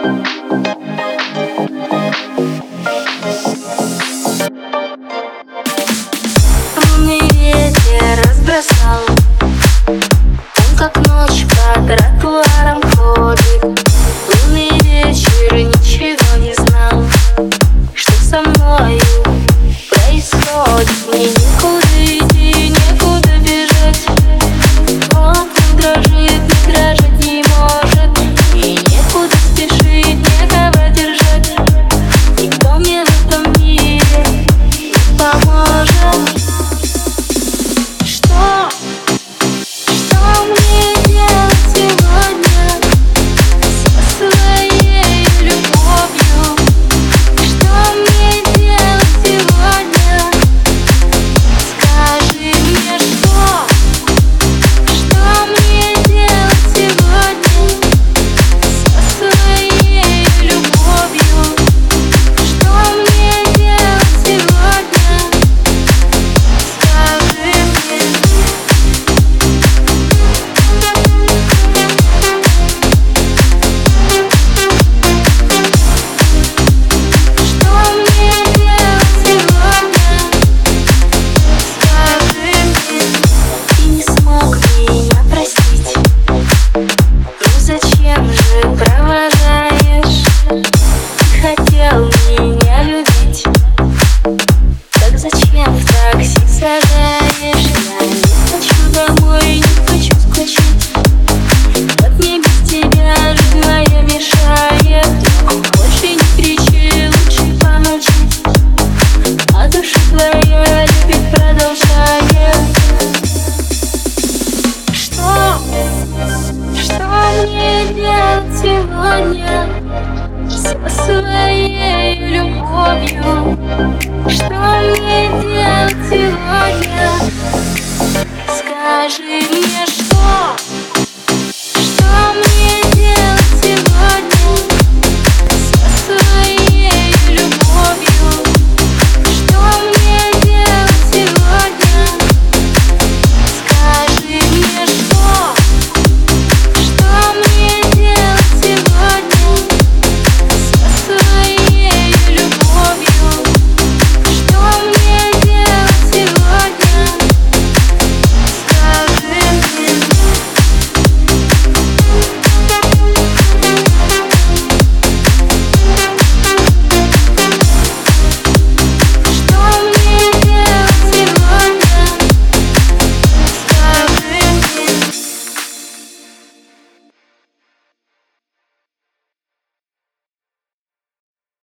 Лунный ветер разбросал, он как ночь по тротуарам ходит. Лунный вечер ничего не знал, что со мною происходит. Мне никуда идти, некуда бежать. Он не дрожит, не дрожать не может. И некуда спешить, некого держать. Никто мне в этом мире не поможет. Что мне делать сегодня со своей любовью? Что мне делать сегодня? Скажи мне, что мне делать сегодня со своей любовью? Что мне делать сегодня? Скажи мне. Зачем же провожаешь? Ты хотел меня любить, так зачем в такси сажаешь? Я не хочу домой, не хочу скучать. Как мне без тебя жизнь моя мешает? Больше не кричи, лучше помолчи, а душа твоя любить продолжает. Что мне делать сегодня со своей любовью? Что мне